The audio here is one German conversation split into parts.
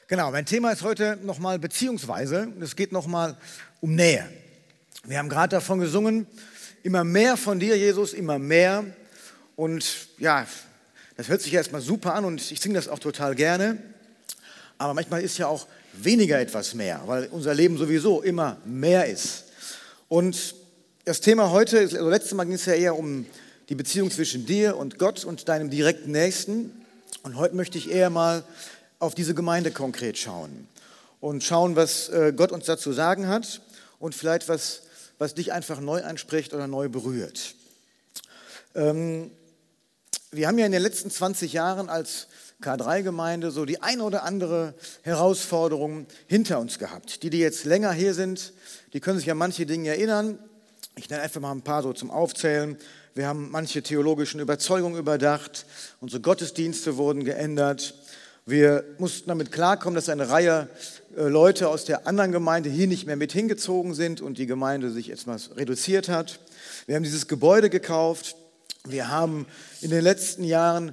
Genau, mein Thema ist heute nochmal beziehungsweise, es geht nochmal um Nähe. Wir haben gerade davon gesungen, immer mehr von dir, Jesus, immer mehr. Und ja, das hört sich erstmal super an und ich singe das auch total gerne. Aber manchmal ist ja auch weniger etwas mehr, weil unser Leben sowieso immer mehr ist. Und das Thema heute, also letztes Mal ging es ja eher um die Beziehung zwischen dir und Gott und deinem direkten Nächsten. Und heute möchte ich eher mal auf diese Gemeinde konkret schauen und schauen, was Gott uns dazu sagen hat und vielleicht was dich einfach neu anspricht oder neu berührt. Wir haben ja in den letzten 20 Jahren als K3-Gemeinde so die eine oder andere Herausforderung hinter uns gehabt. Die jetzt länger hier sind, die können sich an manche Dinge erinnern. Ich nenne einfach mal ein paar so zum Aufzählen. Wir haben manche theologischen Überzeugungen überdacht. Unsere Gottesdienste wurden geändert. Wir mussten damit klarkommen, dass eine Reihe Leute aus der anderen Gemeinde hier nicht mehr mit hingezogen sind und die Gemeinde sich etwas reduziert hat. Wir haben dieses Gebäude gekauft. Wir haben in den letzten Jahren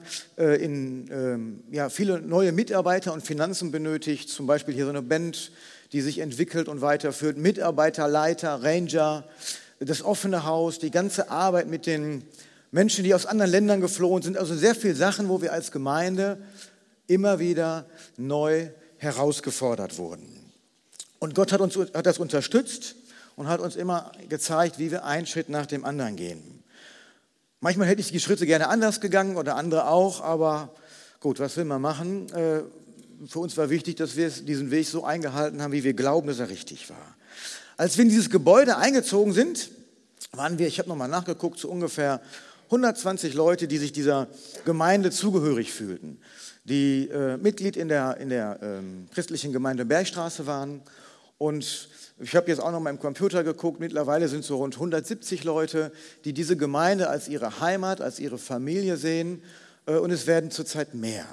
viele neue Mitarbeiter und Finanzen benötigt. Zum Beispiel hier so eine Band, die sich entwickelt und weiterführt. Mitarbeiter, Leiter, Ranger, das offene Haus, die ganze Arbeit mit den Menschen, die aus anderen Ländern geflohen sind. Also sehr viele Sachen, wo wir als Gemeinde immer wieder neu herausgefordert wurden. Und Gott hat das unterstützt und hat uns immer gezeigt, wie wir einen Schritt nach dem anderen gehen. Manchmal hätte ich die Schritte gerne anders gegangen oder andere auch, aber gut, was will man machen? Für uns war wichtig, dass wir diesen Weg so eingehalten haben, wie wir glauben, dass er richtig war. Als wir in dieses Gebäude eingezogen sind, waren wir, ich habe nochmal nachgeguckt, so ungefähr 120 Leute, die sich dieser Gemeinde zugehörig fühlten, die Mitglied in der christlichen Gemeinde Bergstraße waren. Und ich habe jetzt auch noch mal im Computer geguckt, mittlerweile sind so rund 170 Leute, die diese Gemeinde als ihre Heimat, als ihre Familie sehen. Und es werden zurzeit mehr.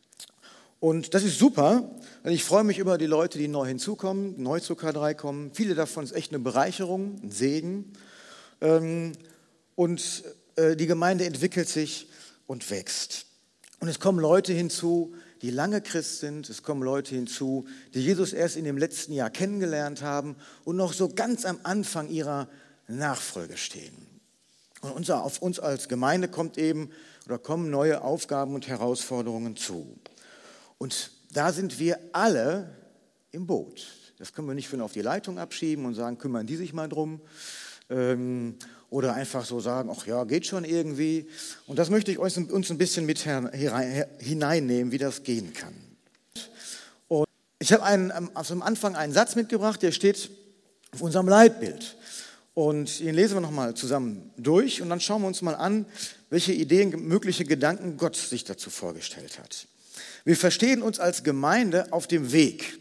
Und das ist super, weil ich freue mich über die Leute, die neu hinzukommen, neu zu K3 kommen. Viele davon ist echt eine Bereicherung, ein Segen. Und die Gemeinde entwickelt sich und wächst. Und es kommen Leute hinzu, die lange Christ sind. Es kommen Leute hinzu, die Jesus erst in dem letzten Jahr kennengelernt haben und noch so ganz am Anfang ihrer Nachfolge stehen. Und auf uns als Gemeinde kommen neue Aufgaben und Herausforderungen zu. Und da sind wir alle im Boot. Das können wir nicht von auf die Leitung abschieben und sagen, kümmern die sich mal drum. Oder einfach so sagen, ach ja, geht schon irgendwie. Und das möchte ich uns ein bisschen mit hineinnehmen, wie das gehen kann. Und ich habe am Anfang einen Satz mitgebracht, der steht auf unserem Leitbild. Und den lesen wir nochmal zusammen durch und dann schauen wir uns mal an, welche Ideen, mögliche Gedanken Gott sich dazu vorgestellt hat. Wir verstehen uns als Gemeinde auf dem Weg.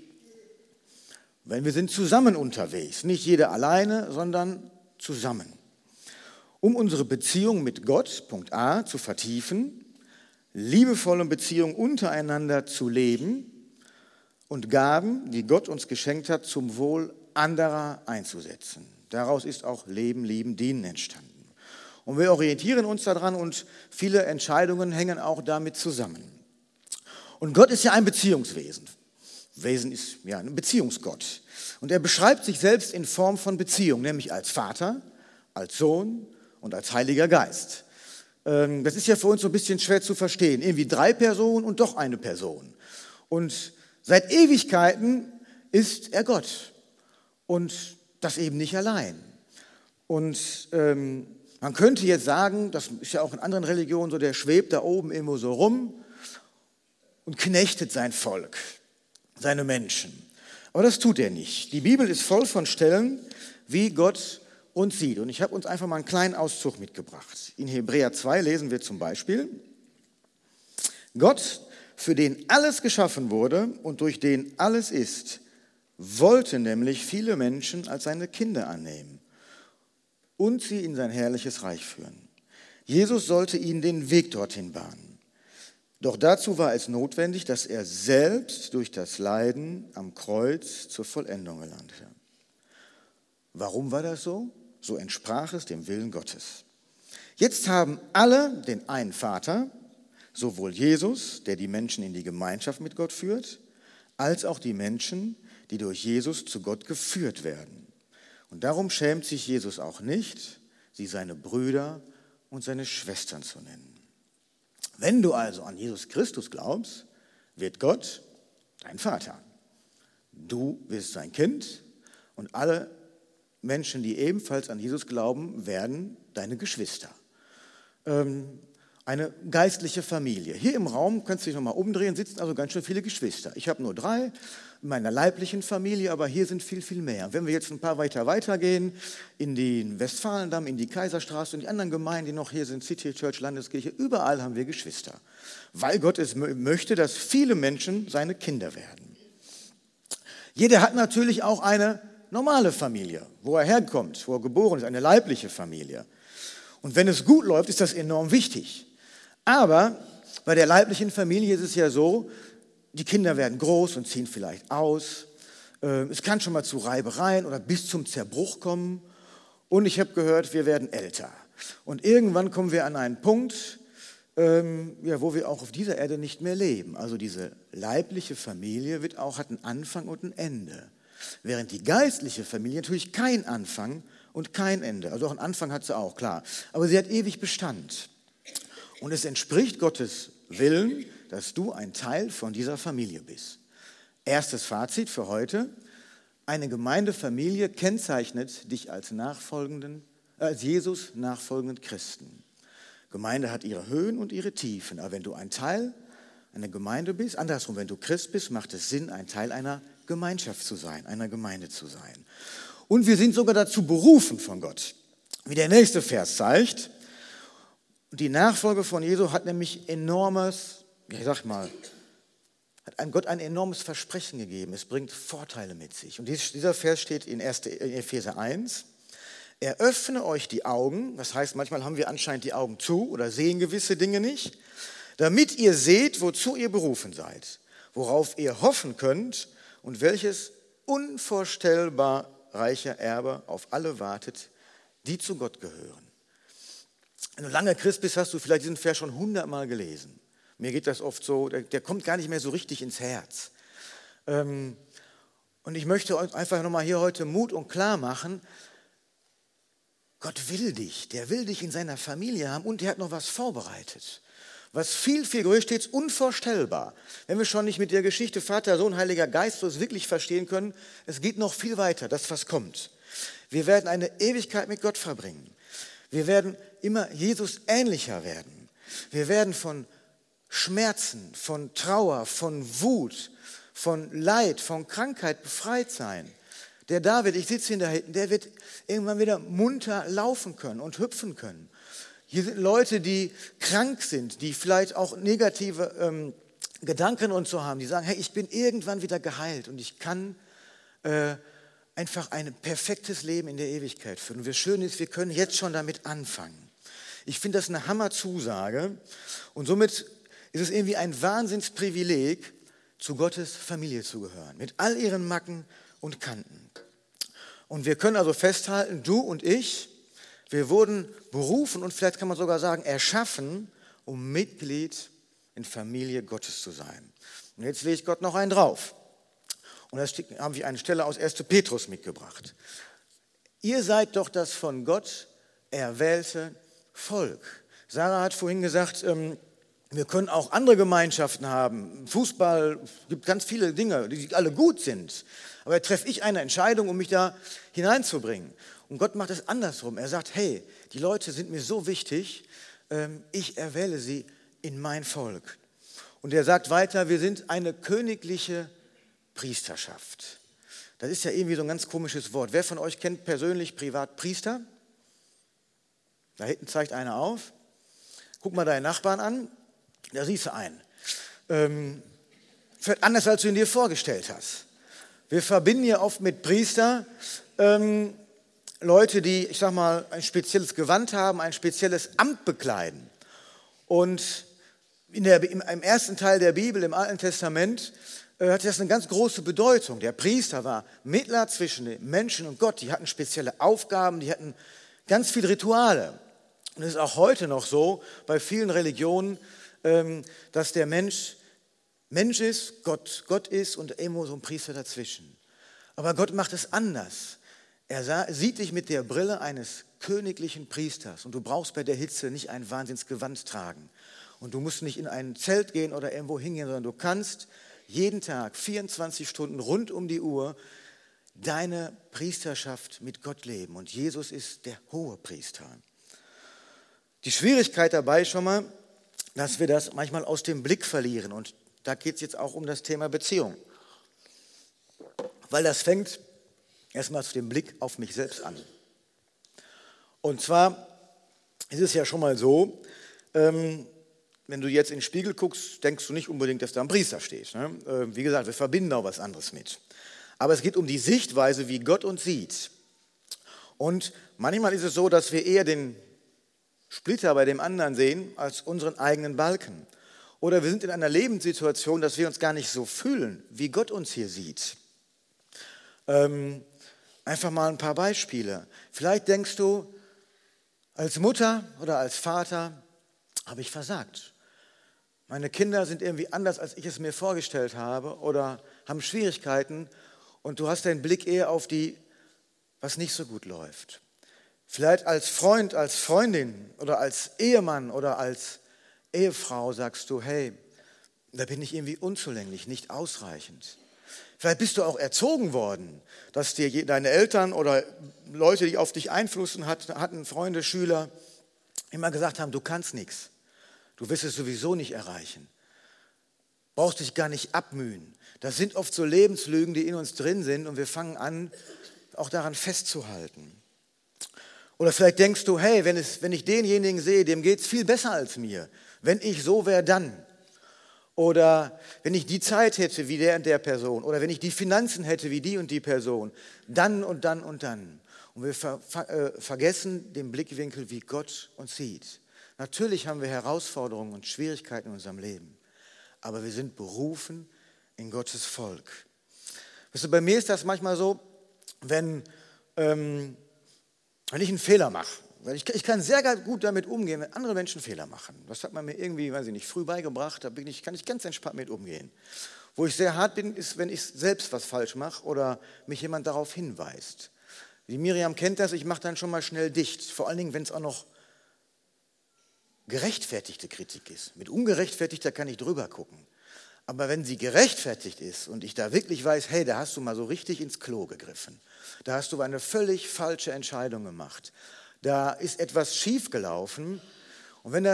Wenn wir sind zusammen unterwegs, nicht jeder alleine, sondern zusammen. Um unsere Beziehung mit Gott, Punkt A, zu vertiefen, liebevolle Beziehungen untereinander zu leben und Gaben, die Gott uns geschenkt hat, zum Wohl anderer einzusetzen. Daraus ist auch Leben, Lieben, Dienen entstanden. Und wir orientieren uns daran und viele Entscheidungen hängen auch damit zusammen. Und Gott ist ja ein Beziehungswesen. Wesen ist ja ein Beziehungsgott. Und er beschreibt sich selbst in Form von Beziehung, nämlich als Vater, als Sohn und als Heiliger Geist. Das ist ja für uns so ein bisschen schwer zu verstehen. Irgendwie 3 Personen und doch eine Person. Und seit Ewigkeiten ist er Gott. Und das eben nicht allein. Und man könnte jetzt sagen, das ist ja auch in anderen Religionen so, der schwebt da oben immer so rum und knechtet sein Volk, seine Menschen. Aber das tut er nicht. Die Bibel ist voll von Stellen, wie Gott uns sieht. Und ich habe uns einfach mal einen kleinen Auszug mitgebracht. In Hebräer 2 lesen wir zum Beispiel: Gott, für den alles geschaffen wurde und durch den alles ist, wollte nämlich viele Menschen als seine Kinder annehmen und sie in sein herrliches Reich führen. Jesus sollte ihnen den Weg dorthin bahnen. Doch dazu war es notwendig, dass er selbst durch das Leiden am Kreuz zur Vollendung gelangte. Warum war das so? So entsprach es dem Willen Gottes. Jetzt haben alle den einen Vater, sowohl Jesus, der die Menschen in die Gemeinschaft mit Gott führt, als auch die Menschen, die durch Jesus zu Gott geführt werden. Und darum schämt sich Jesus auch nicht, sie seine Brüder und seine Schwestern zu nennen. Wenn du also an Jesus Christus glaubst, wird Gott dein Vater. Du wirst sein Kind und alle Menschen, die ebenfalls an Jesus glauben, werden deine Geschwister. Eine geistliche Familie. Hier im Raum, kannst du dich nochmal umdrehen, sitzen also ganz schön viele Geschwister. Ich habe nur 3 in meiner leiblichen Familie, aber hier sind viel, viel mehr. Wenn wir jetzt ein paar weitergehen, in den Westfalendamm, in die Kaiserstraße und die anderen Gemeinden, die noch hier sind, City Church, Landeskirche, überall haben wir Geschwister. Weil Gott es möchte, dass viele Menschen seine Kinder werden. Jeder hat natürlich auch eine normale Familie, wo er herkommt, wo er geboren ist, eine leibliche Familie. Und wenn es gut läuft, ist das enorm wichtig. Aber bei der leiblichen Familie ist es ja so, die Kinder werden groß und ziehen vielleicht aus. Es kann schon mal zu Reibereien oder bis zum Zerbruch kommen. Und ich habe gehört, wir werden älter. Und irgendwann kommen wir an einen Punkt, wo wir auch auf dieser Erde nicht mehr leben. Also diese leibliche Familie hat einen Anfang und ein Ende. Während die geistliche Familie natürlich keinen Anfang und kein Ende. Also auch einen Anfang hat sie auch, klar. Aber sie hat ewig Bestand. Und es entspricht Gottes Willen, dass du ein Teil von dieser Familie bist. Erstes Fazit für heute. Eine Gemeindefamilie kennzeichnet dich als Jesus nachfolgenden Christen. Gemeinde hat ihre Höhen und ihre Tiefen. Aber wenn du ein Teil einer Gemeinde bist, andersrum, wenn du Christ bist, macht es Sinn, ein Teil einer Gemeinschaft zu sein, einer Gemeinde zu sein. Und wir sind sogar dazu berufen von Gott. Wie der nächste Vers zeigt, die Nachfolge von Jesu hat nämlich hat Gott ein enormes Versprechen gegeben. Es bringt Vorteile mit sich. Und dieser Vers steht in Epheser 1. Er öffne euch die Augen, das heißt, manchmal haben wir anscheinend die Augen zu oder sehen gewisse Dinge nicht, damit ihr seht, wozu ihr berufen seid, worauf ihr hoffen könnt und welches unvorstellbar reicher Erbe auf alle wartet, die zu Gott gehören. Wenn du lange Christ bist, hast du vielleicht diesen Vers schon 100-mal gelesen. Mir geht das oft so, der kommt gar nicht mehr so richtig ins Herz. Und ich möchte euch einfach nochmal hier heute Mut und klar machen, Gott will dich, der will dich in seiner Familie haben und der hat noch was vorbereitet. Was viel, viel größer steht, unvorstellbar. Wenn wir schon nicht mit der Geschichte Vater, Sohn, Heiliger Geist so wirklich verstehen können, es geht noch viel weiter, das was kommt. Wir werden eine Ewigkeit mit Gott verbringen. Wir werden immer Jesus ähnlicher werden. Wir werden von Schmerzen, von Trauer, von Wut, von Leid, von Krankheit befreit sein. Der David, ich sitze hinter hinten, der wird irgendwann wieder munter laufen können und hüpfen können. Hier sind Leute, die krank sind, die vielleicht auch negative Gedanken und so haben, die sagen, hey, ich bin irgendwann wieder geheilt und ich kann einfach ein perfektes Leben in der Ewigkeit führen. Und das Schöne ist, wir können jetzt schon damit anfangen. Ich finde das eine Hammerzusage und somit ist es irgendwie ein Wahnsinnsprivileg, zu Gottes Familie zu gehören, mit all ihren Macken und Kanten. Und wir können also festhalten, du und ich, wir wurden berufen und vielleicht kann man sogar sagen, erschaffen, um Mitglied in Familie Gottes zu sein. Und jetzt lege ich Gott noch einen drauf. Und da haben wir eine Stelle aus 1. Petrus mitgebracht. Ihr seid doch das von Gott erwählte Volk. Sarah hat vorhin gesagt, wir können auch andere Gemeinschaften haben. Fußball, gibt ganz viele Dinge, die alle gut sind. Aber treffe ich eine Entscheidung, um mich da hineinzubringen. Und Gott macht es andersrum. Er sagt, hey, die Leute sind mir so wichtig, ich erwähle sie in mein Volk. Und er sagt weiter, wir sind eine königliche Priesterschaft. Das ist ja irgendwie so ein ganz komisches Wort. Wer von euch kennt persönlich privat Priester? Da hinten zeigt einer auf. Guck mal deinen Nachbarn an. Da siehst du einen. Vielleicht anders, als du ihn dir vorgestellt hast. Wir verbinden ja oft mit Priester Leute, die, ich sag mal, ein spezielles Gewand haben, ein spezielles Amt bekleiden. Und im ersten Teil der Bibel, im Alten Testament, hatte das eine ganz große Bedeutung. Der Priester war Mittler zwischen den Menschen und Gott. Die hatten spezielle Aufgaben, die hatten ganz viele Rituale. Und es ist auch heute noch so, bei vielen Religionen, dass der Mensch Mensch ist, Gott ist und irgendwo so ein Priester dazwischen. Aber Gott macht es anders. Sieht dich mit der Brille eines königlichen Priesters und du brauchst bei der Hitze nicht ein Wahnsinnsgewand tragen. Und du musst nicht in ein Zelt gehen oder irgendwo hingehen, sondern du kannst jeden Tag 24 Stunden rund um die Uhr deine Priesterschaft mit Gott leben. Und Jesus ist der hohe Priester. Die Schwierigkeit dabei schon mal, dass wir das manchmal aus dem Blick verlieren. Und da geht es jetzt auch um das Thema Beziehung. Weil das fängt erstmal zu dem Blick auf mich selbst an. Und zwar ist es ja schon mal so, wenn du jetzt in den Spiegel guckst, denkst du nicht unbedingt, dass da ein Priester steht. Ne? Wie gesagt, wir verbinden auch was anderes mit. Aber es geht um die Sichtweise, wie Gott uns sieht. Und manchmal ist es so, dass wir eher den Splitter bei dem anderen sehen, als unseren eigenen Balken. Oder wir sind in einer Lebenssituation, dass wir uns gar nicht so fühlen, wie Gott uns hier sieht. Einfach mal ein paar Beispiele. Vielleicht denkst du, als Mutter oder als Vater habe ich versagt. Meine Kinder sind irgendwie anders, als ich es mir vorgestellt habe oder haben Schwierigkeiten und du hast deinen Blick eher auf die, was nicht so gut läuft. Vielleicht als Freund, als Freundin oder als Ehemann oder als Ehefrau sagst du, hey, da bin ich irgendwie unzulänglich, nicht ausreichend. Vielleicht bist du auch erzogen worden, dass dir deine Eltern oder Leute, die auf dich Einfluss hatten, Freunde, Schüler, immer gesagt haben, du kannst nichts. Du wirst es sowieso nicht erreichen. Brauchst dich gar nicht abmühen. Das sind oft so Lebenslügen, die in uns drin sind und wir fangen an, auch daran festzuhalten. Oder vielleicht denkst du, hey, wenn ich denjenigen sehe, dem geht es viel besser als mir. Wenn ich so wäre, dann. Oder wenn ich die Zeit hätte wie der und der Person. Oder wenn ich die Finanzen hätte wie die und die Person. Dann und dann und dann. Und wir vergessen den Blickwinkel, wie Gott uns sieht. Natürlich haben wir Herausforderungen und Schwierigkeiten in unserem Leben. Aber wir sind berufen in Gottes Volk. Weißt du, bei mir ist das manchmal so, wenn ich einen Fehler mache. Weil ich kann sehr gut damit umgehen, wenn andere Menschen Fehler machen. Das hat man mir irgendwie, weiß ich nicht, früh beigebracht. Da kann ich ganz entspannt mit umgehen. Wo ich sehr hart bin, ist, wenn ich selbst was falsch mache oder mich jemand darauf hinweist. Die Miriam kennt das, ich mache dann schon mal schnell dicht. Vor allen Dingen, wenn es auch noch gerechtfertigte Kritik ist. Mit ungerechtfertigter kann ich drüber gucken. Aber wenn sie gerechtfertigt ist und ich da wirklich weiß, hey, da hast du mal so richtig ins Klo gegriffen. Da hast du eine völlig falsche Entscheidung gemacht. Da ist etwas schiefgelaufen. Und wenn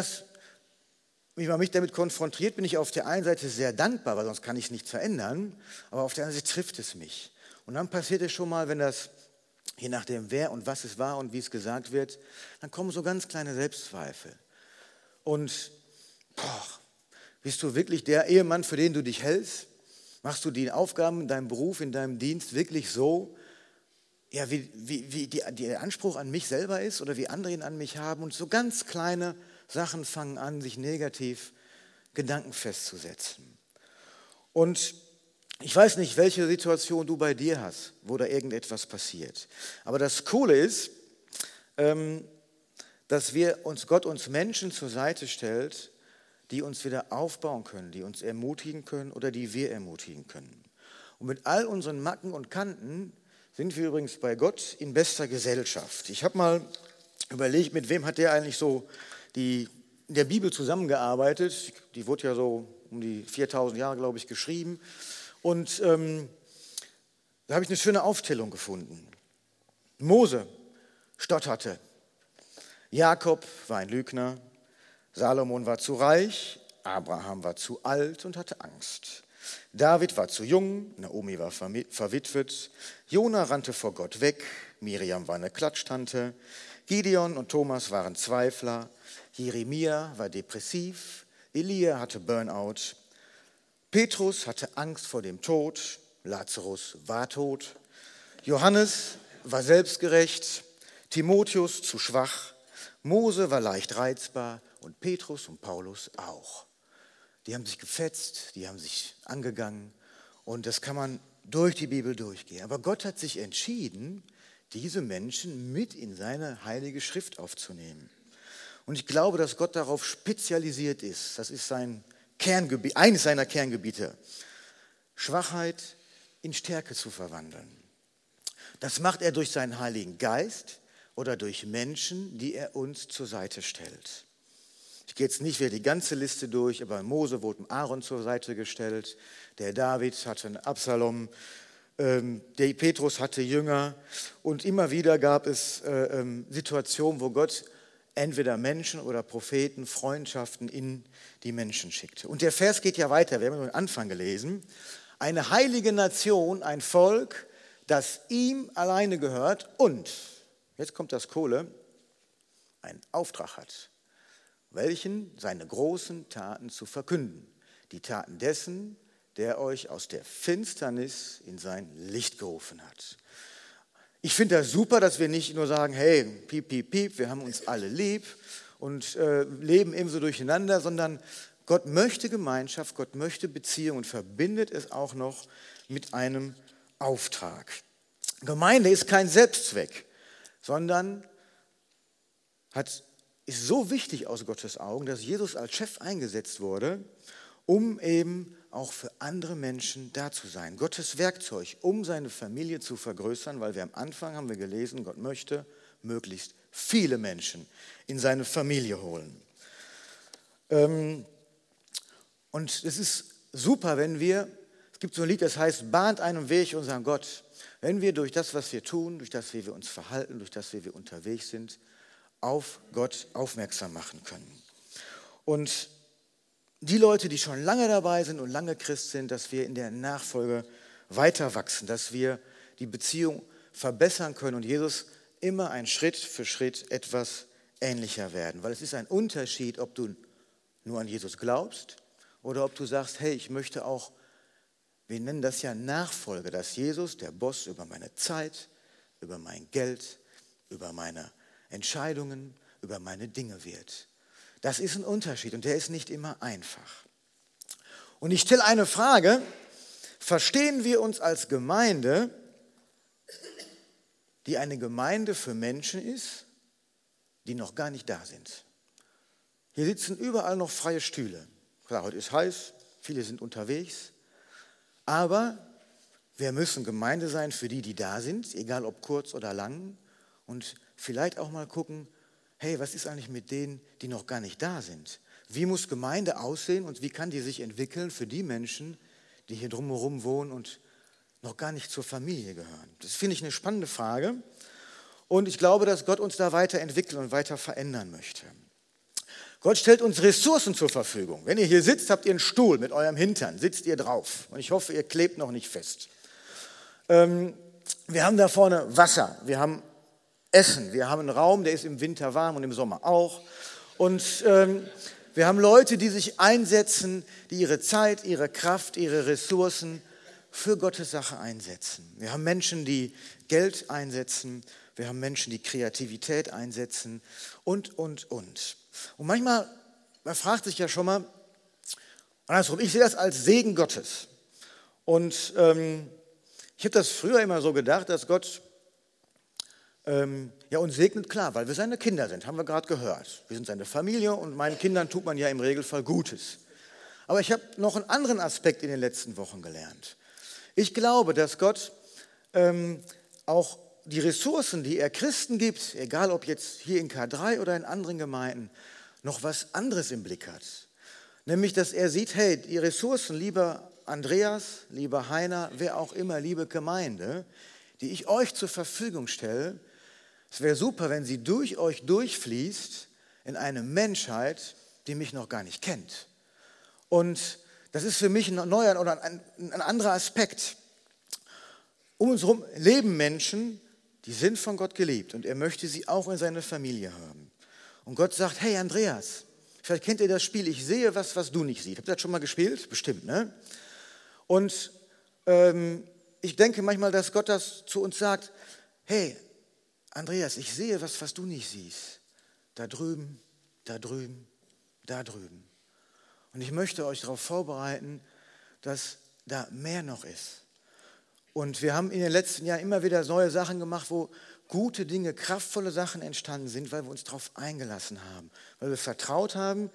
man mich damit konfrontiert, bin ich auf der einen Seite sehr dankbar, weil sonst kann ich es nicht verändern. Aber auf der anderen Seite trifft es mich. Und dann passiert es schon mal, wenn das, je nachdem wer und was es war und wie es gesagt wird, dann kommen so ganz kleine Selbstzweifel. Und bist du wirklich der Ehemann, für den du dich hältst? Machst du die Aufgaben in deinem Beruf, in deinem Dienst wirklich so, ja, wie der Anspruch an mich selber ist oder wie andere ihn an mich haben? Und so ganz kleine Sachen fangen an, sich negativ Gedanken festzusetzen. Und ich weiß nicht, welche Situation du bei dir hast, wo da irgendetwas passiert. Aber das Coole ist, dass Gott uns Menschen zur Seite stellt, die uns wieder aufbauen können, die uns ermutigen können oder die wir ermutigen können. Und mit all unseren Macken und Kanten sind wir übrigens bei Gott in bester Gesellschaft. Ich habe mal überlegt, mit wem hat der eigentlich so in der Bibel zusammengearbeitet. Die wurde ja so um die 4000 Jahre, glaube ich, geschrieben. Und da habe ich eine schöne Aufstellung gefunden. Mose stotterte. Jakob war ein Lügner. Salomon war zu reich. Abraham war zu alt und hatte Angst. David war zu jung. Naomi war verwitwet. Jona rannte vor Gott weg. Miriam war eine Klatschtante. Gideon und Thomas waren Zweifler. Jeremia war depressiv. Elia hatte Burnout. Petrus hatte Angst vor dem Tod. Lazarus war tot. Johannes war selbstgerecht. Timotheus zu schwach. Mose war leicht reizbar und Petrus und Paulus auch. Die haben sich gefetzt, die haben sich angegangen und das kann man durch die Bibel durchgehen. Aber Gott hat sich entschieden, diese Menschen mit in seine heilige Schrift aufzunehmen. Und ich glaube, dass Gott darauf spezialisiert ist. Das ist sein eines seiner Kerngebiete, Schwachheit in Stärke zu verwandeln. Das macht er durch seinen Heiligen Geist oder durch Menschen, die er uns zur Seite stellt. Ich gehe jetzt nicht wieder die ganze Liste durch, aber Mose wurde Aaron zur Seite gestellt, der David hatte einen Absalom, der Petrus hatte Jünger und immer wieder gab es Situationen, wo Gott entweder Menschen oder Propheten, Freundschaften in die Menschen schickte. Und der Vers geht ja weiter, wir haben nur den Anfang gelesen. Eine heilige Nation, ein Volk, das ihm alleine gehört und, jetzt kommt das Kohle, einen Auftrag hat, welchen seine großen Taten zu verkünden. Die Taten dessen, der euch aus der Finsternis in sein Licht gerufen hat. Ich finde das super, dass wir nicht nur sagen, hey, piep, piep, piep, wir haben uns alle lieb und leben ebenso durcheinander, sondern Gott möchte Gemeinschaft, Gott möchte Beziehung und verbindet es auch noch mit einem Auftrag. Gemeinde ist kein Selbstzweck, sondern ist so wichtig aus Gottes Augen, dass Jesus als Chef eingesetzt wurde, um eben auch für andere Menschen da zu sein. Gottes Werkzeug, um seine Familie zu vergrößern, weil wir am Anfang haben wir gelesen, Gott möchte möglichst viele Menschen in seine Familie holen. Und es ist super, es gibt so ein Lied, das heißt, bahnt einen Weg und sagen, Gott, wenn wir durch das, was wir tun, durch das, wie wir uns verhalten, durch das, wie wir unterwegs sind, auf Gott aufmerksam machen können. Und die Leute, die schon lange dabei sind und lange Christ sind, dass wir in der Nachfolge weiter wachsen, dass wir die Beziehung verbessern können und Jesus immer ein Schritt für Schritt etwas ähnlicher werden. Weil es ist ein Unterschied, ob du nur an Jesus glaubst oder ob du sagst, hey, ich möchte auch, wir nennen das ja Nachfolge, dass Jesus der Boss über meine Zeit, über mein Geld, über meine Entscheidungen, über meine Dinge wird. Das ist ein Unterschied und der ist nicht immer einfach. Und ich stelle eine Frage, verstehen wir uns als Gemeinde, die eine Gemeinde für Menschen ist, die noch gar nicht da sind? Hier sitzen überall noch freie Stühle. Klar, heute ist heiß, viele sind unterwegs, aber wir müssen Gemeinde sein für die, die da sind, egal ob kurz oder lang, und vielleicht auch mal gucken, hey, was ist eigentlich mit denen, die noch gar nicht da sind? Wie muss Gemeinde aussehen und wie kann die sich entwickeln für die Menschen, die hier drumherum wohnen und noch gar nicht zur Familie gehören? Das finde ich eine spannende Frage und ich glaube, dass Gott uns da weiterentwickeln und weiter verändern möchte. Gott stellt uns Ressourcen zur Verfügung. Wenn ihr hier sitzt, habt ihr einen Stuhl mit eurem Hintern, sitzt ihr drauf und ich hoffe, ihr klebt noch nicht fest. Wir haben da vorne Wasser, wir haben Essen. Wir haben einen Raum, der ist im Winter warm und im Sommer auch. Und wir haben Leute, die sich einsetzen, die ihre Zeit, ihre Kraft, ihre Ressourcen für Gottes Sache einsetzen. Wir haben Menschen, die Geld einsetzen. Wir haben Menschen, die Kreativität einsetzen und. Und manchmal, man fragt sich ja schon mal, andersrum, ich sehe das als Segen Gottes. Und ich habe das früher immer so gedacht, dass Gott uns segnet, klar, weil wir seine Kinder sind, haben wir gerade gehört. Wir sind seine Familie und meinen Kindern tut man ja im Regelfall Gutes. Aber ich habe noch einen anderen Aspekt in den letzten Wochen gelernt. Ich glaube, dass Gott auch die Ressourcen, die er Christen gibt, egal ob jetzt hier in K3 oder in anderen Gemeinden, noch was anderes im Blick hat. Nämlich, dass er sieht, hey, die Ressourcen, lieber Andreas, lieber Heiner, wer auch immer, liebe Gemeinde, die ich euch zur Verfügung stelle, es wäre super, wenn sie durch euch durchfließt in eine Menschheit, die mich noch gar nicht kennt. Und das ist für mich ein neuer oder ein anderer Aspekt. Um uns herum leben Menschen, die sind von Gott geliebt und er möchte sie auch in seine Familie haben. Und Gott sagt, hey Andreas, vielleicht kennt ihr das Spiel, ich sehe was du nicht siehst. Habt ihr das schon mal gespielt? Bestimmt, ne? Und ich denke manchmal, dass Gott das zu uns sagt, hey Andreas, ich sehe was du nicht siehst. Da drüben, da drüben, da drüben. Und ich möchte euch darauf vorbereiten, dass da mehr noch ist. Und wir haben in den letzten Jahren immer wieder neue Sachen gemacht, wo gute Dinge, kraftvolle Sachen entstanden sind, weil wir uns darauf eingelassen haben. Weil wir vertraut haben,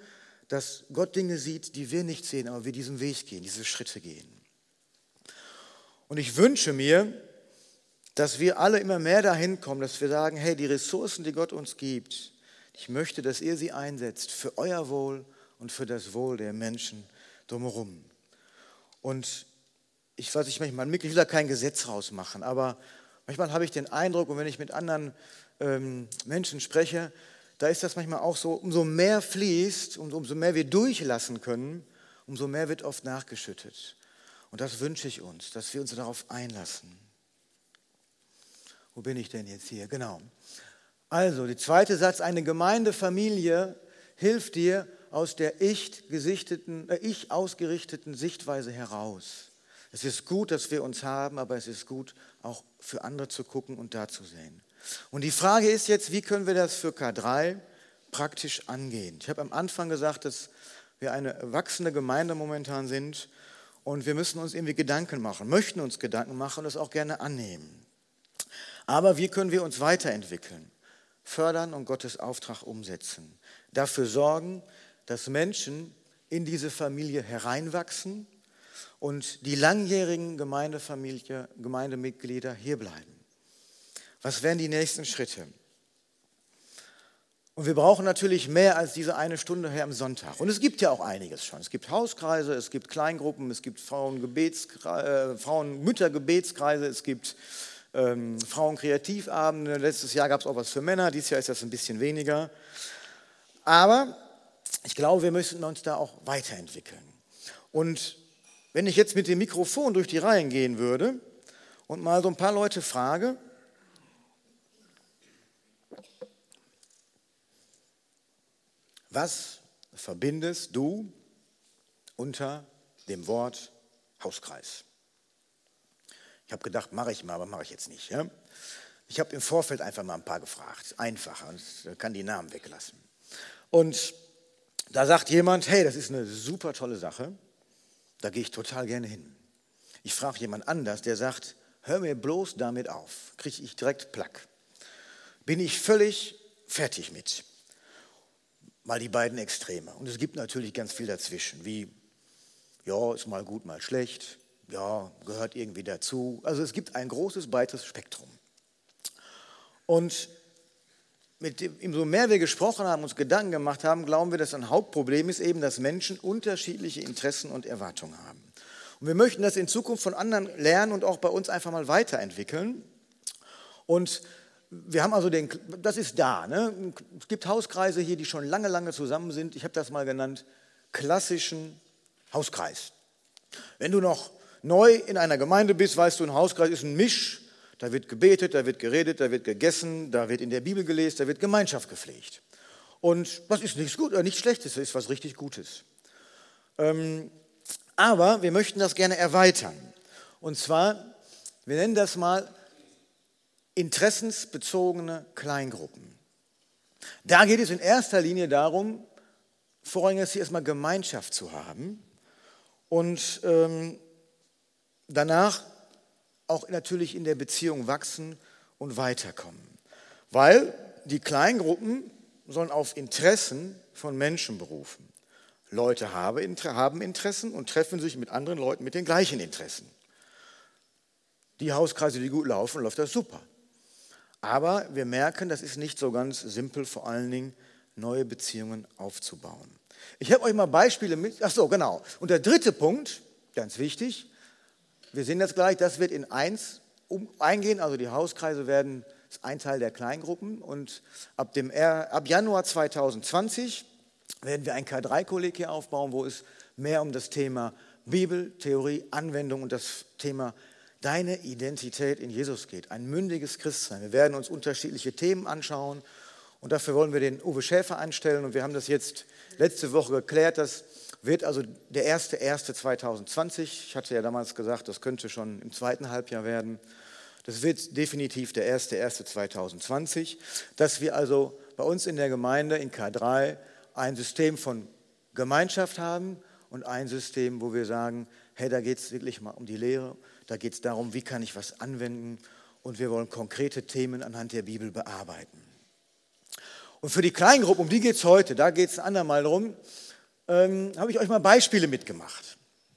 dass Gott Dinge sieht, die wir nicht sehen, aber wir diesen Weg gehen, diese Schritte gehen. Und ich wünsche mir, dass wir alle immer mehr dahin kommen, dass wir sagen, hey, die Ressourcen, die Gott uns gibt, ich möchte, dass ihr sie einsetzt für euer Wohl und für das Wohl der Menschen drumherum. Und ich will da kein Gesetz rausmachen, aber manchmal habe ich den Eindruck, und wenn ich mit anderen Menschen spreche, da ist das manchmal auch so, umso mehr fließt und umso mehr wir durchlassen können, umso mehr wird oft nachgeschüttet. Und das wünsche ich uns, dass wir uns darauf einlassen. Wo bin ich denn jetzt hier? Genau. Also, der zweite Satz, eine Gemeindefamilie hilft dir aus der ich ausgerichteten Sichtweise heraus. Es ist gut, dass wir uns haben, aber es ist gut, auch für andere zu gucken und da zu sehen. Und die Frage ist jetzt, wie können wir das für K3 praktisch angehen? Ich habe am Anfang gesagt, dass wir eine wachsende Gemeinde momentan sind und wir müssen uns irgendwie Gedanken machen, möchten uns Gedanken machen und das auch gerne annehmen. Aber wie können wir uns weiterentwickeln, fördern und Gottes Auftrag umsetzen? Dafür sorgen, dass Menschen in diese Familie hereinwachsen und die langjährigen Gemeindemitglieder hierbleiben. Was wären die nächsten Schritte? Und wir brauchen natürlich mehr als diese eine Stunde hier am Sonntag. Und es gibt ja auch einiges schon. Es gibt Hauskreise, es gibt Kleingruppen, es gibt Frauen-Mütter-Gebetskreise, es gibt Frauenkreativabende. Letztes Jahr gab es auch was für Männer, dieses Jahr ist das ein bisschen weniger. Aber ich glaube, wir müssen uns da auch weiterentwickeln. Und wenn ich jetzt mit dem Mikrofon durch die Reihen gehen würde und mal so ein paar Leute frage, was verbindest du unter dem Wort Hauskreis? Ich habe gedacht, mache ich mal, aber mache ich jetzt nicht. Ja? Ich habe im Vorfeld einfach mal ein paar gefragt, einfacher, und kann die Namen weglassen. Und da sagt jemand, hey, das ist eine super tolle Sache, da gehe ich total gerne hin. Ich frage jemand anders, der sagt, hör mir bloß damit auf, kriege ich direkt Plack. Bin ich völlig fertig mit. Mal die beiden Extreme. Und es gibt natürlich ganz viel dazwischen, wie, ja, ist mal gut, mal schlecht, ja, gehört irgendwie dazu. Also es gibt ein großes, breites Spektrum. Und umso mehr wir gesprochen haben, uns Gedanken gemacht haben, glauben wir, dass ein Hauptproblem ist eben, dass Menschen unterschiedliche Interessen und Erwartungen haben. Und wir möchten das in Zukunft von anderen lernen und auch bei uns einfach mal weiterentwickeln. Und wir haben also das ist da. Ne? Es gibt Hauskreise hier, die schon lange, lange zusammen sind. Ich habe das mal genannt, klassischen Hauskreis. Wenn du noch neu in einer Gemeinde bist, weißt du, ein Hauskreis ist ein Misch. Da wird gebetet, da wird geredet, da wird gegessen, da wird in der Bibel gelesen, da wird Gemeinschaft gepflegt. Und das ist nichts Gutes oder nichts Schlechtes, das ist was richtig Gutes. Aber wir möchten das gerne erweitern. Und zwar, wir nennen das mal interessensbezogene Kleingruppen. Da geht es in erster Linie darum, vorrangig erstmal Gemeinschaft zu haben und danach auch natürlich in der Beziehung wachsen und weiterkommen. Weil die Kleingruppen sollen auf Interessen von Menschen berufen. Leute haben Interessen und treffen sich mit anderen Leuten mit den gleichen Interessen. Die Hauskreise, die gut laufen, läuft das super. Aber wir merken, das ist nicht so ganz simpel, vor allen Dingen neue Beziehungen aufzubauen. Ich habe euch mal Beispiele mit. Ach so, genau. Und der dritte Punkt, ganz wichtig, wir sehen das gleich, das wird in eins eingehen, also die Hauskreise werden ist ein Teil der Kleingruppen und ab Januar 2020 werden wir ein K3-Kolleg hier aufbauen, wo es mehr um das Thema Bibel, Theorie, Anwendung und das Thema deine Identität in Jesus geht. Ein mündiges Christsein. Wir werden uns unterschiedliche Themen anschauen und dafür wollen wir den Uwe Schäfer einstellen und wir haben das jetzt letzte Woche geklärt, das wird also der 1.1.2020, ich hatte ja damals gesagt, das könnte schon im zweiten Halbjahr werden, das wird definitiv der 1.1.2020, dass wir also bei uns in der Gemeinde in K3 ein System von Gemeinschaft haben und ein System, wo wir sagen, hey, da geht es wirklich mal um die Lehre, da geht es darum, wie kann ich was anwenden und wir wollen konkrete Themen anhand der Bibel bearbeiten. Und für die Kleingruppe, um die geht es heute, da geht es ein andermal darum, habe ich euch mal Beispiele mitgemacht.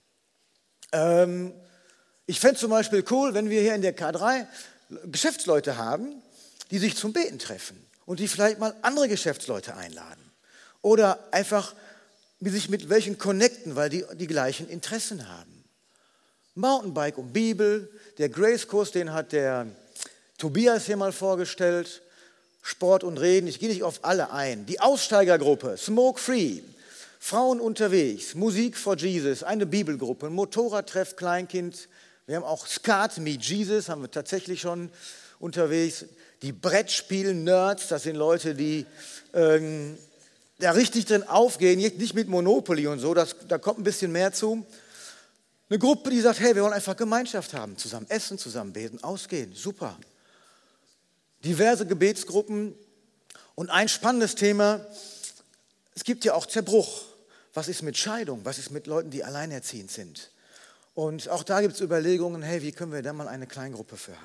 Ich fände zum Beispiel cool, wenn wir hier in der K3 Geschäftsleute haben, die sich zum Beten treffen und die vielleicht mal andere Geschäftsleute einladen. Oder einfach sich mit welchen connecten, weil die gleichen Interessen haben. Mountainbike und Bibel, der Grace-Kurs, den hat der Tobias hier mal vorgestellt. Sport und Reden, ich gehe nicht auf alle ein. Die Aussteigergruppe, Smoke Free, Frauen unterwegs, Musik for Jesus, eine Bibelgruppe, ein Motorradtreff, Kleinkind. Wir haben auch Skat Meet Jesus, haben wir tatsächlich schon unterwegs. Die Brettspiel-Nerds, das sind Leute, die da richtig drin aufgehen, nicht mit Monopoly und so, da kommt ein bisschen mehr zu. Eine Gruppe, die sagt, hey, wir wollen einfach Gemeinschaft haben, zusammen essen, zusammen beten, ausgehen, super. Diverse Gebetsgruppen und ein spannendes Thema, es gibt ja auch Zerbruch. Was ist mit Scheidung? Was ist mit Leuten, die alleinerziehend sind? Und auch da gibt es Überlegungen, hey, wie können wir da mal eine Kleingruppe für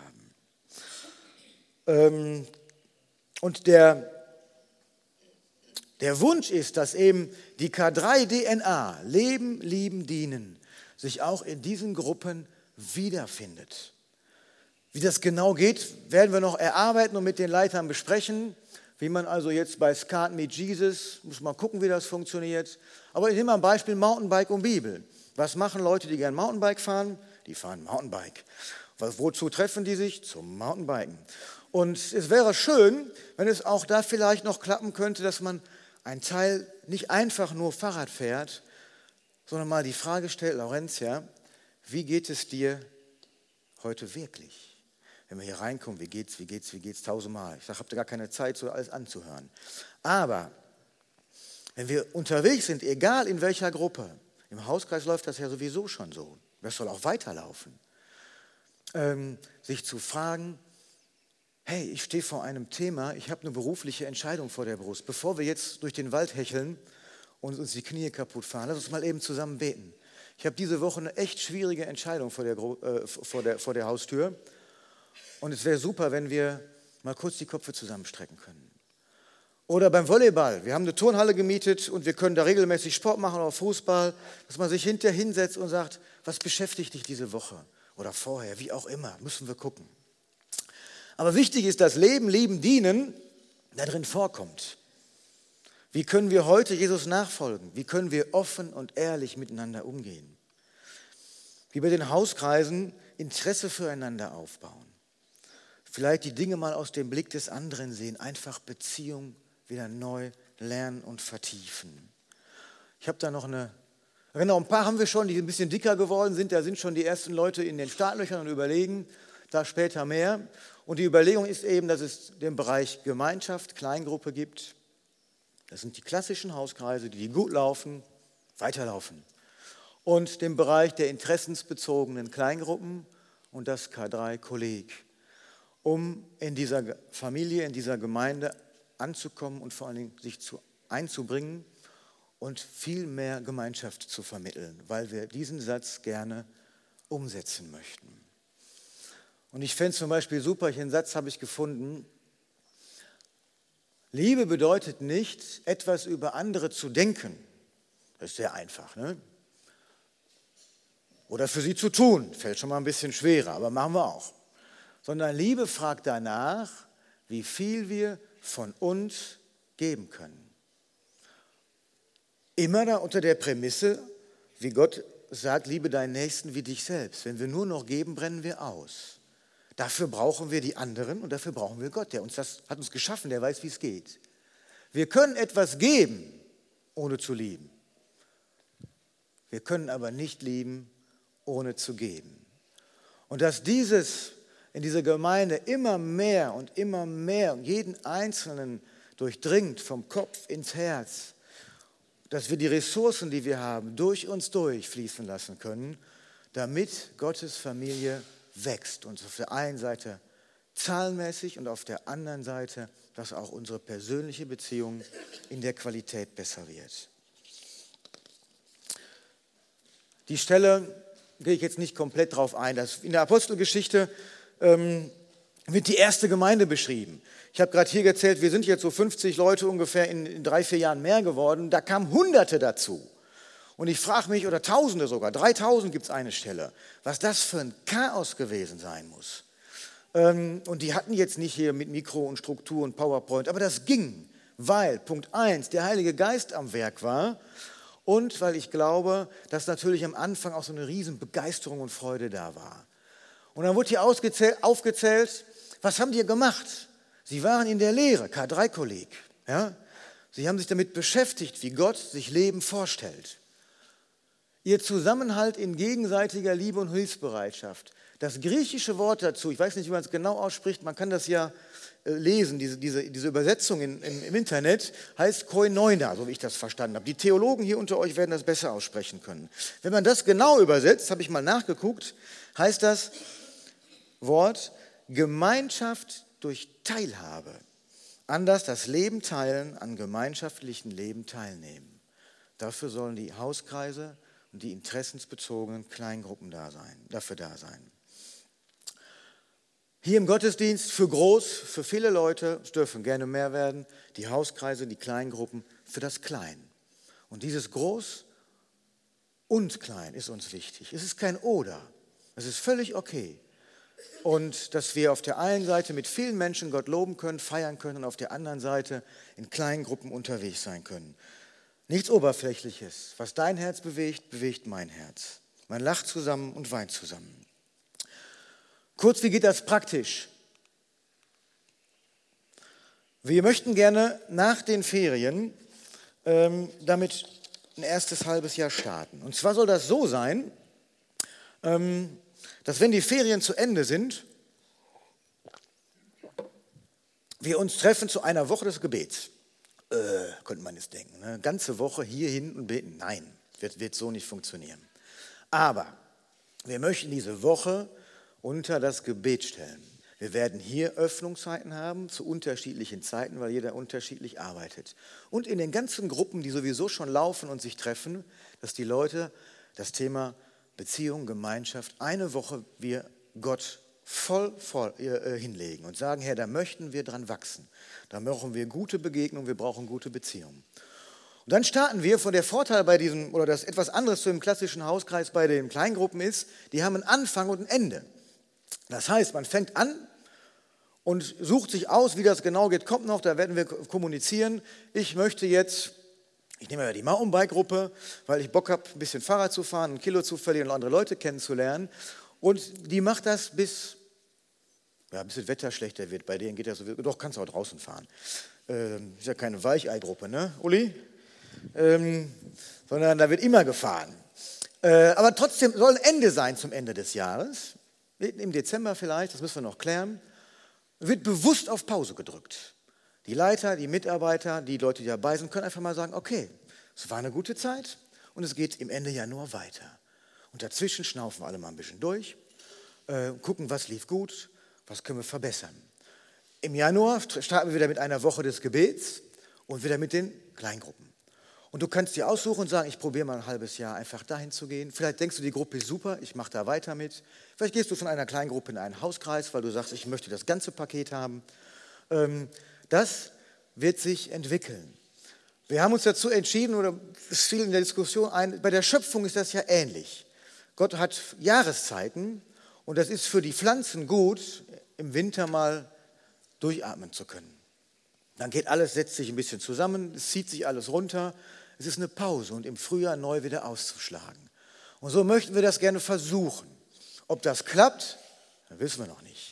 haben? Und der Wunsch ist, dass eben die K3-DNA, Leben, Lieben, Dienen, sich auch in diesen Gruppen wiederfindet. Wie das genau geht, werden wir noch erarbeiten und mit den Leitern besprechen. Wie man also jetzt bei Skat Meet Jesus, muss mal gucken, wie das funktioniert. Aber ich nehme mal ein Beispiel Mountainbike und Bibel. Was machen Leute, die gern Mountainbike fahren? Die fahren Mountainbike. Wozu treffen die sich? Zum Mountainbiken. Und es wäre schön, wenn es auch da vielleicht noch klappen könnte, dass man einen Teil nicht einfach nur Fahrrad fährt, sondern mal die Frage stellt, Laurentia, wie geht es dir heute wirklich? Wenn wir hier reinkommen, wie geht's, tausendmal. Ich sage, habt ihr gar keine Zeit, so alles anzuhören. Aber wenn wir unterwegs sind, egal in welcher Gruppe, im Hauskreis läuft das ja sowieso schon so, das soll auch weiterlaufen, sich zu fragen, hey, ich stehe vor einem Thema, ich habe eine berufliche Entscheidung vor der Brust. Bevor wir jetzt durch den Wald hecheln und uns die Knie kaputt fahren, lass uns mal eben zusammen beten. Ich habe diese Woche eine echt schwierige Entscheidung vor der Haustür. Und es wäre super, wenn wir mal kurz die Köpfe zusammenstrecken können. Oder beim Volleyball. Wir haben eine Turnhalle gemietet und wir können da regelmäßig Sport machen oder Fußball, dass man sich hinterher hinsetzt und sagt, was beschäftigt dich diese Woche oder vorher, wie auch immer, müssen wir gucken. Aber wichtig ist, dass Leben, Lieben, Dienen da drin vorkommt. Wie können wir heute Jesus nachfolgen? Wie können wir offen und ehrlich miteinander umgehen? Wie bei den Hauskreisen Interesse füreinander aufbauen. Vielleicht die Dinge mal aus dem Blick des anderen sehen, einfach Beziehung wieder neu lernen und vertiefen. Ich habe da noch ein paar haben wir schon, die ein bisschen dicker geworden sind, da sind schon die ersten Leute in den Startlöchern und überlegen, da später mehr. Und die Überlegung ist eben, dass es den Bereich Gemeinschaft, Kleingruppe gibt. Das sind die klassischen Hauskreise, die gut laufen, weiterlaufen. Und den Bereich der interessensbezogenen Kleingruppen und das K3-Kolleg, um in dieser Familie, in dieser Gemeinde anzukommen und vor allen Dingen sich einzubringen und viel mehr Gemeinschaft zu vermitteln, weil wir diesen Satz gerne umsetzen möchten. Und ich fände es zum Beispiel super, einen Satz habe ich gefunden, Liebe bedeutet nicht, etwas über andere zu denken. Das ist sehr einfach, ne? Oder für sie zu tun, fällt schon mal ein bisschen schwerer, aber machen wir auch. Sondern Liebe fragt danach, wie viel wir von uns geben können. Immer da unter der Prämisse, wie Gott sagt, liebe deinen Nächsten wie dich selbst. Wenn wir nur noch geben, brennen wir aus. Dafür brauchen wir die anderen und dafür brauchen wir Gott, der hat uns geschaffen, der weiß, wie es geht. Wir können etwas geben, ohne zu lieben. Wir können aber nicht lieben, ohne zu geben. Und dass dieses in dieser Gemeinde immer mehr und jeden Einzelnen durchdringt, vom Kopf ins Herz, dass wir die Ressourcen, die wir haben, durch uns durchfließen lassen können, damit Gottes Familie wächst. Und auf der einen Seite zahlenmäßig und auf der anderen Seite, dass auch unsere persönliche Beziehung in der Qualität besser wird. Die Stelle gehe ich jetzt nicht komplett drauf ein. In der Apostelgeschichte wird die erste Gemeinde beschrieben. Ich habe gerade hier gezählt, wir sind jetzt so 50 Leute ungefähr in 3-4 Jahren mehr geworden. Da kamen Hunderte dazu. Und ich frage mich, oder Tausende sogar, 3000 gibt es eine Stelle, was das für ein Chaos gewesen sein muss. Und die hatten jetzt nicht hier mit Mikro und Struktur und PowerPoint, aber das ging, weil, Punkt 1, der Heilige Geist am Werk war und weil ich glaube, dass natürlich am Anfang auch so eine riesen Begeisterung und Freude da war. Und dann wurde hier aufgezählt, was haben die gemacht? Sie waren in der Lehre, K3-Kolleg. Ja? Sie haben sich damit beschäftigt, wie Gott sich Leben vorstellt. Ihr Zusammenhalt in gegenseitiger Liebe und Hilfsbereitschaft. Das griechische Wort dazu, ich weiß nicht, wie man es genau ausspricht, man kann das ja lesen, diese Übersetzung im Internet, heißt Koinonia, so wie ich das verstanden habe. Die Theologen hier unter euch werden das besser aussprechen können. Wenn man das genau übersetzt, habe ich mal nachgeguckt, heißt das Wort Gemeinschaft durch Teilhabe. Anders das Leben teilen, an gemeinschaftlichen Leben teilnehmen. Dafür sollen die Hauskreise und die interessensbezogenen Kleingruppen dafür da sein. Hier im Gottesdienst für groß, für viele Leute, es dürfen gerne mehr werden, die Hauskreise, die Kleingruppen für das Klein. Und dieses Groß und Klein ist uns wichtig. Es ist kein Oder, es ist völlig okay. Und dass wir auf der einen Seite mit vielen Menschen Gott loben können, feiern können und auf der anderen Seite in kleinen Gruppen unterwegs sein können. Nichts Oberflächliches. Was dein Herz bewegt, bewegt mein Herz. Man lacht zusammen und weint zusammen. Kurz, wie geht das praktisch? Wir möchten gerne nach den Ferien damit ein erstes halbes Jahr starten. Und zwar soll das so sein, dass wenn die Ferien zu Ende sind, wir uns treffen zu einer Woche des Gebets. Könnte man jetzt denken, ne? Ganze Woche hier hin und beten. Nein, wird so nicht funktionieren. Aber wir möchten diese Woche unter das Gebet stellen. Wir werden hier Öffnungszeiten haben zu unterschiedlichen Zeiten, weil jeder unterschiedlich arbeitet. Und in den ganzen Gruppen, die sowieso schon laufen und sich treffen, dass die Leute das Thema Beziehung, Gemeinschaft, eine Woche wir Gott voll hinlegen und sagen, Herr, da möchten wir dran wachsen. Da brauchen wir gute Begegnungen, wir brauchen gute Beziehungen. Und dann starten wir, von der Vorteil bei diesem, oder das etwas anderes zu dem klassischen Hauskreis bei den Kleingruppen ist, die haben einen Anfang und ein Ende. Das heißt, man fängt an und sucht sich aus, wie das genau geht, kommt noch, da werden wir kommunizieren. Ich möchte jetzt, ich nehme ja die Mountainbike-Gruppe, weil ich Bock habe, ein bisschen Fahrrad zu fahren, 1 Kilo zu verlieren und andere Leute kennenzulernen. Und die macht das bis das Wetter schlechter wird. Bei denen geht das so, doch, kannst du auch draußen fahren. Ist ja keine Weicheigruppe, ne, Uli? Sondern da wird immer gefahren. Aber trotzdem soll ein Ende sein zum Ende des Jahres. Im Dezember vielleicht, das müssen wir noch klären. Wird bewusst auf Pause gedrückt. Die Leiter, die Mitarbeiter, die Leute, die dabei sind, können einfach mal sagen, okay, es war eine gute Zeit und es geht im Ende Januar weiter. Und dazwischen schnaufen wir alle mal ein bisschen durch, gucken, was lief gut, was können wir verbessern. Im Januar starten wir wieder mit einer Woche des Gebets und wieder mit den Kleingruppen. Und du kannst dir aussuchen und sagen, ich probiere mal ein halbes Jahr einfach dahin zu gehen. Vielleicht denkst du, die Gruppe ist super, ich mache da weiter mit. Vielleicht gehst du von einer Kleingruppe in einen Hauskreis, weil du sagst, ich möchte das ganze Paket haben. Das wird sich entwickeln. Wir haben uns dazu entschieden, oder es fiel in der Diskussion ein, bei der Schöpfung ist das ja ähnlich. Gott hat Jahreszeiten und das ist für die Pflanzen gut, im Winter mal durchatmen zu können. Dann geht alles, setzt sich ein bisschen zusammen, es zieht sich alles runter. Es ist eine Pause und im Frühjahr neu wieder auszuschlagen. Und so möchten wir das gerne versuchen. Ob das klappt, das wissen wir noch nicht.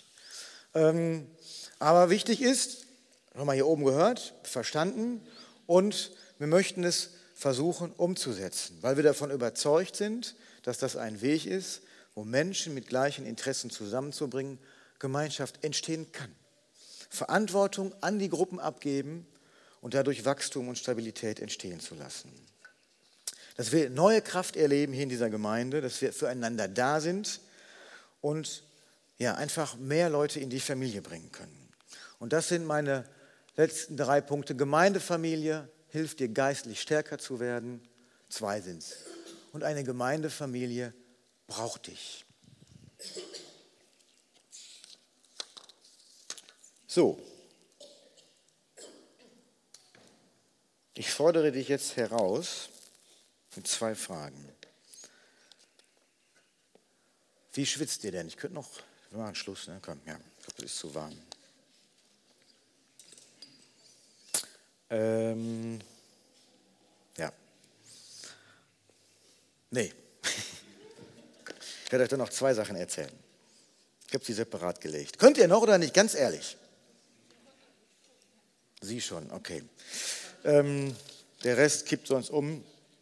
Aber wichtig ist, haben wir hier oben gehört, verstanden, und wir möchten es versuchen umzusetzen, weil wir davon überzeugt sind, dass das ein Weg ist, wo Menschen mit gleichen Interessen zusammenzubringen, Gemeinschaft entstehen kann. Verantwortung an die Gruppen abgeben und dadurch Wachstum und Stabilität entstehen zu lassen. Dass wir neue Kraft erleben hier in dieser Gemeinde, dass wir füreinander da sind und einfach mehr Leute in die Familie bringen können. Und das sind meine letzten 3 Punkte. Gemeindefamilie hilft dir geistlich stärker zu werden. 2 sind es. Und eine Gemeindefamilie braucht dich. So, ich fordere dich jetzt heraus, mit 2 Fragen. Wie schwitzt ihr denn? Ich könnte noch, wir machen Schluss, ne? Komm, ja, ich glaube, das ist zu warm. Ja. Nee. Ich werde euch dann noch 2 Sachen erzählen. Ich habe sie separat gelegt. Könnt ihr noch oder nicht? Ganz ehrlich. Sie schon, okay. Der Rest kippt sonst um.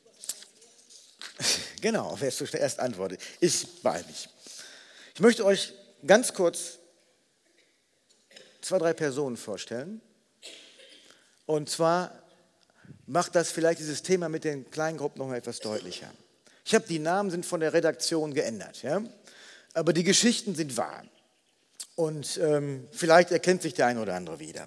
Genau, wer zuerst antwortet. Ich beeile mich. Ich möchte euch ganz kurz 2, 3 Personen vorstellen. Und zwar macht das vielleicht dieses Thema mit den Kleingruppen noch mal etwas deutlicher. Ich habe die Namen sind von der Redaktion geändert, ja? Aber die Geschichten sind wahr. Und vielleicht erkennt sich der eine oder andere wieder.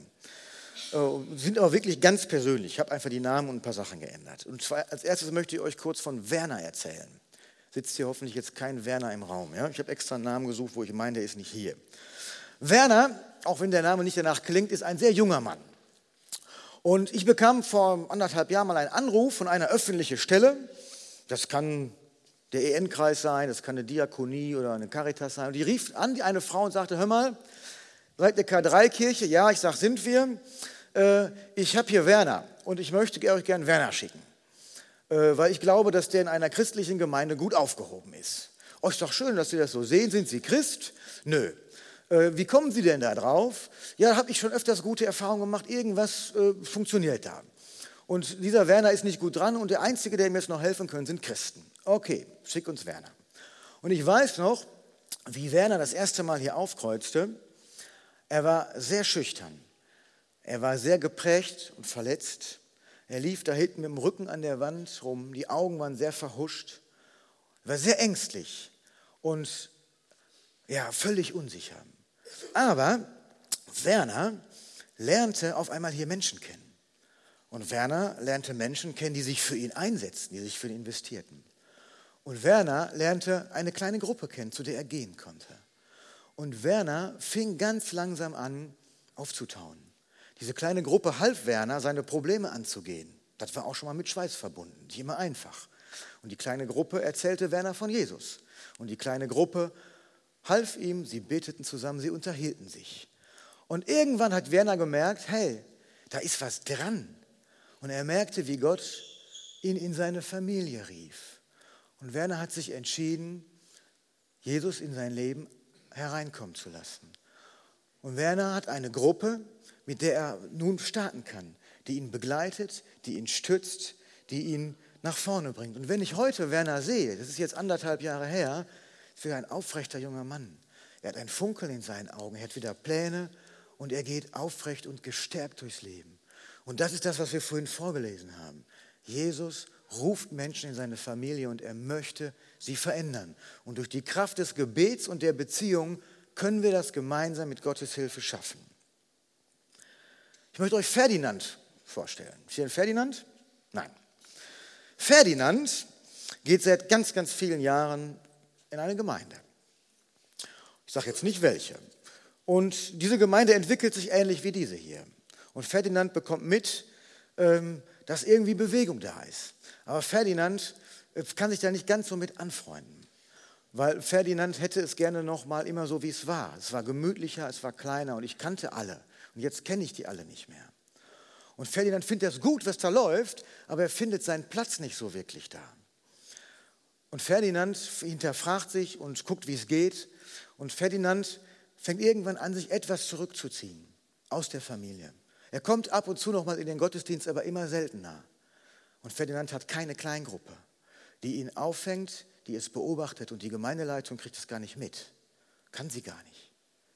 Sind aber wirklich ganz persönlich. Ich habe einfach die Namen und ein paar Sachen geändert. Und zwar als erstes möchte ich euch kurz von Werner erzählen. Sitzt hier hoffentlich jetzt kein Werner im Raum. Ja? Ich habe extra einen Namen gesucht, wo ich meine, der ist nicht hier. Werner, auch wenn der Name nicht danach klingt, ist ein sehr junger Mann. Und ich bekam vor 1,5 Jahren mal einen Anruf von einer öffentlichen Stelle. Das kann der EN-Kreis sein, das kann eine Diakonie oder eine Caritas sein. Und die rief an, eine Frau, und sagte, hör mal, seid ihr K3-Kirche? Ja, ich sage, sind wir. Ich habe hier Werner und ich möchte euch gerne Werner schicken. Weil ich glaube, dass der in einer christlichen Gemeinde gut aufgehoben ist. Oh, ist doch schön, dass Sie das so sehen. Sind Sie Christ? Nö. Wie kommen Sie denn da drauf? Ja, da habe ich schon öfters gute Erfahrungen gemacht. Irgendwas funktioniert da. Und dieser Werner ist nicht gut dran und der Einzige, der ihm jetzt noch helfen kann, sind Christen. Okay, schick uns Werner. Und ich weiß noch, wie Werner das erste Mal hier aufkreuzte. Er war sehr schüchtern. Er war sehr geprägt und verletzt. Er lief da hinten mit dem Rücken an der Wand rum. Die Augen waren sehr verhuscht. Er war sehr ängstlich und ja, völlig unsicher. Aber Werner lernte auf einmal hier Menschen kennen. Und Werner lernte Menschen kennen, die sich für ihn einsetzten, die sich für ihn investierten. Und Werner lernte eine kleine Gruppe kennen, zu der er gehen konnte. Und Werner fing ganz langsam an, aufzutauen. Diese kleine Gruppe half Werner, seine Probleme anzugehen. Das war auch schon mal mit Schweiß verbunden, nicht immer einfach. Und die kleine Gruppe erzählte Werner von Jesus. Und die kleine Gruppe half ihm, sie beteten zusammen, sie unterhielten sich. Und irgendwann hat Werner gemerkt, hey, da ist was dran. Und er merkte, wie Gott ihn in seine Familie rief. Und Werner hat sich entschieden, Jesus in sein Leben hereinkommen zu lassen. Und Werner hat eine Gruppe, mit der er nun starten kann, die ihn begleitet, die ihn stützt, die ihn nach vorne bringt. Und wenn ich heute Werner sehe, das ist jetzt 1,5 Jahre her, ist wieder ein aufrechter junger Mann. Er hat ein Funkeln in seinen Augen, er hat wieder Pläne und er geht aufrecht und gestärkt durchs Leben. Und das ist das, was wir vorhin vorgelesen haben. Jesus ruft Menschen in seine Familie und er möchte sie verändern. Und durch die Kraft des Gebets und der Beziehung können wir das gemeinsam mit Gottes Hilfe schaffen. Ich möchte euch Ferdinand vorstellen. Ist hier ein Ferdinand? Nein. Ferdinand geht seit ganz, ganz vielen Jahren in eine Gemeinde. Ich sage jetzt nicht welche. Und diese Gemeinde entwickelt sich ähnlich wie diese hier. Und Ferdinand bekommt mit, dass irgendwie Bewegung da ist. Aber Ferdinand kann sich da nicht ganz so mit anfreunden. Weil Ferdinand hätte es gerne noch mal immer so, wie es war. Es war gemütlicher, es war kleiner und ich kannte alle. Und jetzt kenne ich die alle nicht mehr. Und Ferdinand findet das gut, was da läuft, aber er findet seinen Platz nicht so wirklich da. Und Ferdinand hinterfragt sich und guckt, wie es geht. Und Ferdinand fängt irgendwann an, sich etwas zurückzuziehen aus der Familie. Er kommt ab und zu noch mal in den Gottesdienst, aber immer seltener. Und Ferdinand hat keine Kleingruppe, die ihn auffängt, die es beobachtet. Und die Gemeindeleitung kriegt es gar nicht mit. Kann sie gar nicht.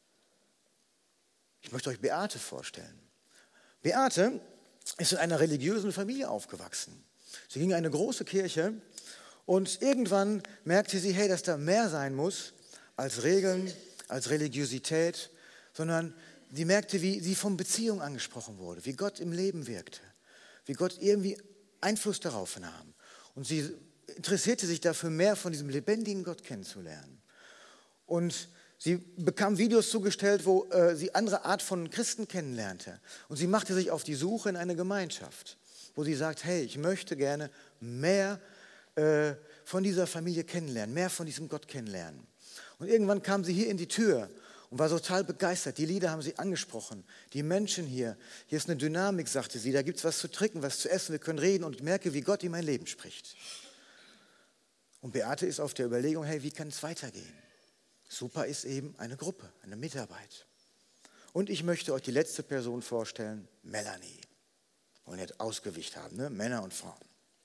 Ich möchte euch Beate vorstellen. Beate ist in einer religiösen Familie aufgewachsen. Sie ging in eine große Kirche und irgendwann merkte sie, hey, dass da mehr sein muss als Regeln, als Religiosität, sondern sie merkte, wie sie von Beziehung angesprochen wurde, wie Gott im Leben wirkte, wie Gott irgendwie Einfluss darauf nahm. Und sie interessierte sich dafür, mehr von diesem lebendigen Gott kennenzulernen. Und sie bekam Videos zugestellt, wo sie andere Art von Christen kennenlernte. Und sie machte sich auf die Suche in eine Gemeinschaft, wo sie sagt, hey, ich möchte gerne mehr von dieser Familie kennenlernen, mehr von diesem Gott kennenlernen. Und irgendwann kam sie hier in die Tür und war total begeistert. Die Lieder haben sie angesprochen. Die Menschen hier ist eine Dynamik, sagte sie. Da gibt es was zu trinken, was zu essen. Wir können reden und ich merke, wie Gott in mein Leben spricht. Und Beate ist auf der Überlegung, hey, wie kann es weitergehen? Super ist eben eine Gruppe, eine Mitarbeit. Und ich möchte euch die letzte Person vorstellen, Melanie. Wir wollen jetzt Ausgewicht haben, ne? Männer und Frauen.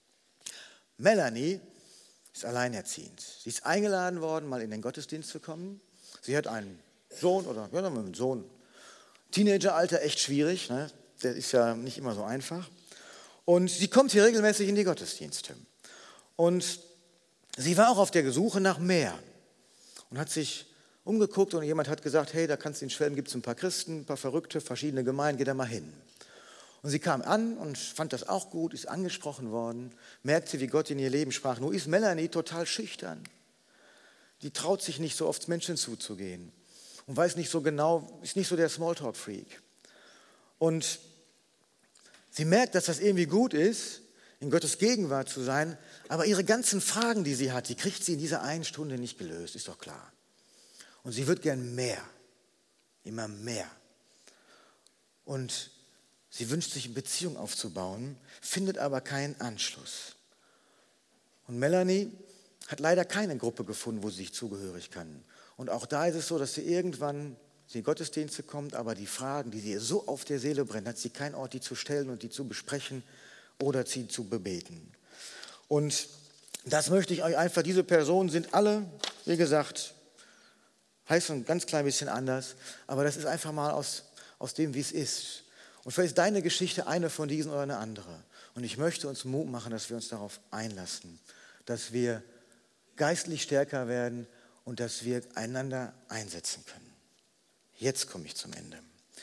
Melanie ist alleinerziehend. Sie ist eingeladen worden, mal in den Gottesdienst zu kommen. Sie hat einen Sohn oder ja, einen Sohn. Teenageralter, echt schwierig, ne? Der ist ja nicht immer so einfach. Und sie kommt hier regelmäßig in die Gottesdienste. Und sie war auch auf der Suche nach mehr und hat sich umgeguckt und jemand hat gesagt, hey, da kannst du in Schwelm, gibt es ein paar Christen, ein paar Verrückte, verschiedene Gemeinden, geh da mal hin. Und sie kam an und fand das auch gut, ist angesprochen worden, merkte, wie Gott in ihr Leben sprach. Nur ist Melanie total schüchtern. Die traut sich nicht so oft Menschen zuzugehen und weiß nicht so genau, ist nicht so der Smalltalk-Freak. Und sie merkt, dass das irgendwie gut ist, in Gottes Gegenwart zu sein, aber ihre ganzen Fragen, die sie hat, die kriegt sie in dieser einen Stunde nicht gelöst, ist doch klar. Und sie wird gern mehr, immer mehr. Und sie wünscht sich, eine Beziehung aufzubauen, findet aber keinen Anschluss. Und Melanie hat leider keine Gruppe gefunden, wo sie sich zugehörig kann. Und auch da ist es so, dass sie irgendwann in die Gottesdienste kommt, aber die Fragen, die ihr so auf der Seele brennen, hat sie keinen Ort, die zu stellen und die zu besprechen oder sie zu bebeten. Und das möchte ich euch einfach, diese Personen sind alle, wie gesagt, heißt ein ganz klein bisschen anders, aber das ist einfach mal aus dem, wie es ist. Und vielleicht ist deine Geschichte eine von diesen oder eine andere. Und ich möchte uns Mut machen, dass wir uns darauf einlassen, dass wir geistlich stärker werden und dass wir einander einsetzen können. Jetzt komme ich zum Ende.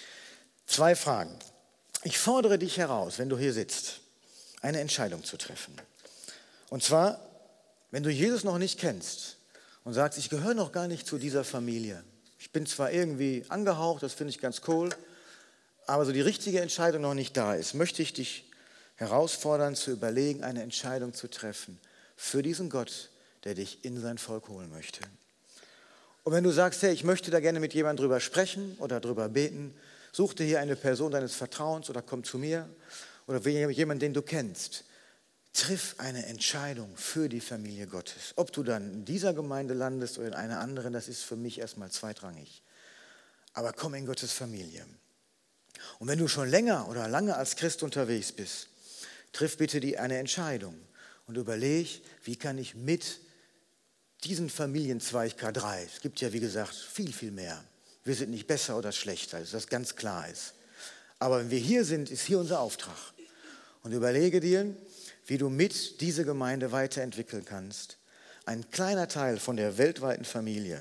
2 Fragen. Ich fordere dich heraus, wenn du hier sitzt, eine Entscheidung zu treffen. Und zwar, wenn du Jesus noch nicht kennst und sagst, ich gehöre noch gar nicht zu dieser Familie. Ich bin zwar irgendwie angehaucht, das finde ich ganz cool, aber so die richtige Entscheidung noch nicht da ist, möchte ich dich herausfordern, zu überlegen, eine Entscheidung zu treffen für diesen Gott, der dich in sein Volk holen möchte. Und wenn du sagst, hey, ich möchte da gerne mit jemandem drüber sprechen oder drüber beten, such dir hier eine Person deines Vertrauens oder komm zu mir oder jemanden, den du kennst. Triff eine Entscheidung für die Familie Gottes. Ob du dann in dieser Gemeinde landest oder in einer anderen, das ist für mich erstmal zweitrangig. Aber komm in Gottes Familie. Und wenn du schon länger oder lange als Christ unterwegs bist, triff bitte eine Entscheidung und überleg, wie kann ich mit diesen Familienzweig K3, es gibt ja wie gesagt viel, viel mehr, wir sind nicht besser oder schlechter, dass das ganz klar ist. Aber wenn wir hier sind, ist hier unser Auftrag. Und überlege dir, wie du mit dieser Gemeinde weiterentwickeln kannst. Ein kleiner Teil von der weltweiten Familie.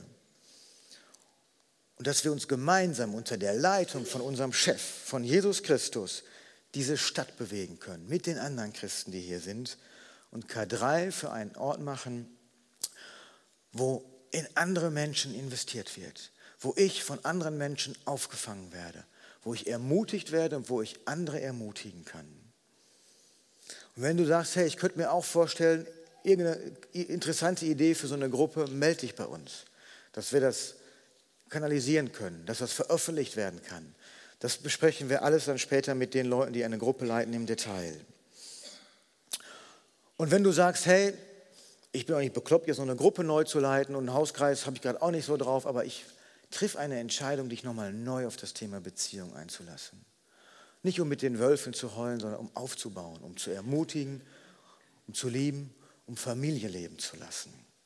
Und dass wir uns gemeinsam unter der Leitung von unserem Chef, von Jesus Christus, diese Stadt bewegen können, mit den anderen Christen, die hier sind. Und K3 für einen Ort machen, wo in andere Menschen investiert wird, wo ich von anderen Menschen aufgefangen werde, wo ich ermutigt werde und wo ich andere ermutigen kann. Und wenn du sagst, hey, ich könnte mir auch vorstellen, irgendeine interessante Idee für so eine Gruppe, melde dich bei uns, dass wir das kanalisieren können, dass das veröffentlicht werden kann. Das besprechen wir alles dann später mit den Leuten, die eine Gruppe leiten, im Detail. Und wenn du sagst, hey, ich bin auch nicht bekloppt, jetzt noch eine Gruppe neu zu leiten und einen Hauskreis habe ich gerade auch nicht so drauf, aber ich triff eine Entscheidung, dich nochmal neu auf das Thema Beziehung einzulassen. Nicht um mit den Wölfen zu heulen, sondern um aufzubauen, um zu ermutigen, um zu lieben, um Familie leben zu lassen.